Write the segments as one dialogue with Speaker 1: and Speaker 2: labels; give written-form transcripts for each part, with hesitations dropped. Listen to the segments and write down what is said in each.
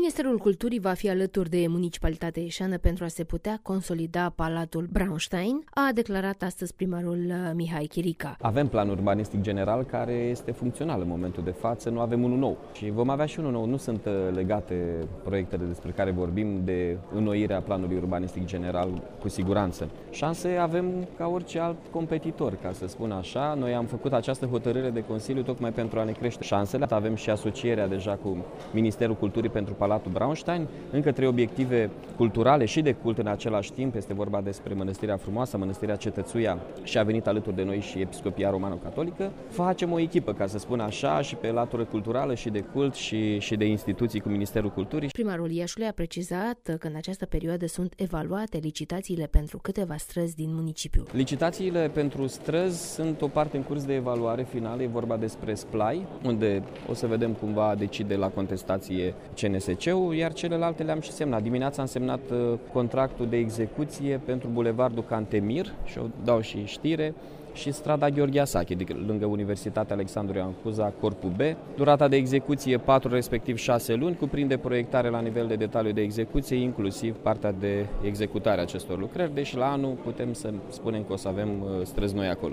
Speaker 1: Ministerul Culturii va fi alături de Municipalitatea Ieșeană pentru a se putea consolida Palatul Braunstein, a declarat astăzi primarul Mihai Chirica.
Speaker 2: Avem plan urbanistic general care este funcțional în momentul de față, nu avem unul nou și vom avea și unul nou. Nu sunt legate proiectele despre care vorbim de înnoirea planului urbanistic general cu siguranță. Șanse avem ca orice alt competitor, ca să spun așa. Noi am făcut această hotărâre de Consiliu tocmai pentru a ne crește șansele. Avem și asocierea deja cu Ministerul Culturii pentru Palatul Braunstein, încă 3 obiective culturale și de cult în același timp. Este vorba despre Mănăstirea Frumoasă, Mănăstirea Cetățuia și a venit alături de noi și Episcopia Romano-Catolică. Facem o echipă, ca să spun așa, și pe latură culturală și de cult și de instituții cu Ministerul Culturii.
Speaker 1: Primarul Iașului a precizat că în această perioadă sunt evaluate licitațiile pentru câteva străzi din municipiu.
Speaker 2: Licitațiile pentru străzi sunt o parte în curs de evaluare finală, e vorba despre SPLAI, unde o să vedem cum va decide la contestație CNSC-ul, iar celelalte le-am și semnat. Dimineața am semnat contractul de execuție pentru Bulevardul Cantemir și o dau și știre, și strada Gheorghe Asache, lângă Universitatea Alexandru Ioan Cuza, Corpul B. Durata de execuție 4, respectiv 6 luni, cuprinde proiectare la nivel de detaliu de execuție, inclusiv partea de executare a acestor lucrări, deci la anul putem să spunem că o să avem străzi noi acolo.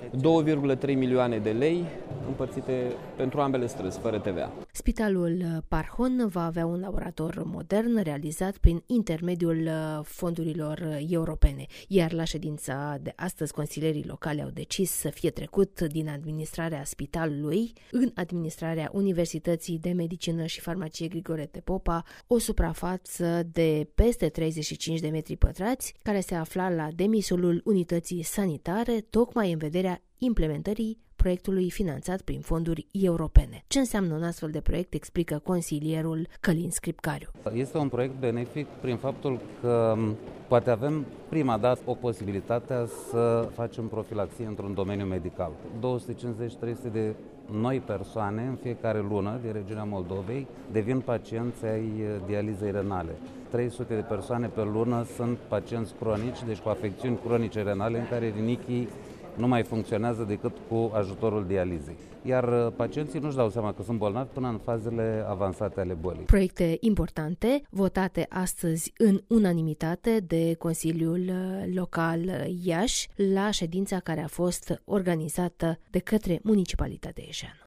Speaker 2: 2,3 milioane de lei împărțite pentru ambele străzi, fără TVA.
Speaker 1: Spitalul Parhon va avea un laborator modern realizat prin intermediul fondurilor europene, iar la ședința de astăzi consilierii locali au decis să fie trecut din administrarea spitalului în administrarea Universității de Medicină și Farmacie Grigore Popa, o suprafață de peste 35 de metri pătrați, care se afla la demisolul unității sanitare, tocmai în vederea implementării proiectului finanțat prin fonduri europene. Ce înseamnă un astfel de proiect, explică consilierul Călin Scripcariu.
Speaker 3: Este un proiect benefic prin faptul că poate avem prima dată o posibilitate să facem profilaxie într-un domeniu medical. 250-300 de noi persoane în fiecare lună din regiunea Moldovei devin pacienți ai dializei renale. 300 de persoane pe lună sunt pacienți cronici, deci cu afecțiuni cronice renale în care rinichii nu mai funcționează decât cu ajutorul dializei. Iar pacienții nu-și dau seama că sunt bolnavi până în fazele avansate ale bolii.
Speaker 1: Proiecte importante, votate astăzi în unanimitate de Consiliul Local Iași, la ședința care a fost organizată de către Municipalitatea Ieșeană.